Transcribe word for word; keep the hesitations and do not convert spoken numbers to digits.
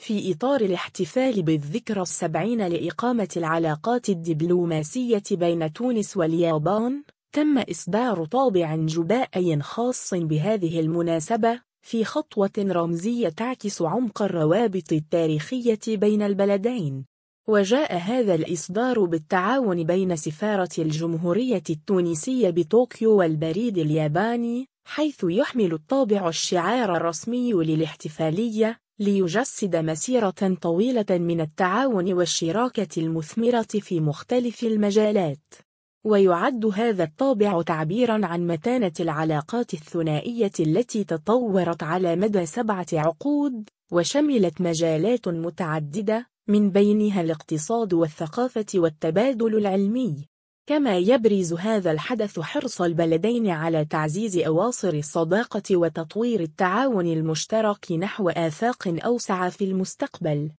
في إطار الاحتفال بالذكرى السبعين لإقامة العلاقات الدبلوماسية بين تونس واليابان، تم إصدار طابع جبائي خاص بهذه المناسبة، في خطوة رمزية تعكس عمق الروابط التاريخية بين البلدين. وجاء هذا الإصدار بالتعاون بين سفارة الجمهورية التونسية بطوكيو والبريد الياباني، حيث يحمل الطابع الشعار الرسمي للاحتفالية، ليجسد مسيرة طويلة من التعاون والشراكة المثمرة في مختلف المجالات. ويعد هذا الطابع تعبيراً عن متانة العلاقات الثنائية التي تطورت على مدى سبعة عقود، وشملت مجالات متعددة، من بينها الاقتصاد والثقافة والتبادل العلمي. كما يبرز هذا الحدث حرص البلدين على تعزيز أواصر الصداقة وتطوير التعاون المشترك نحو آفاق أوسع في المستقبل.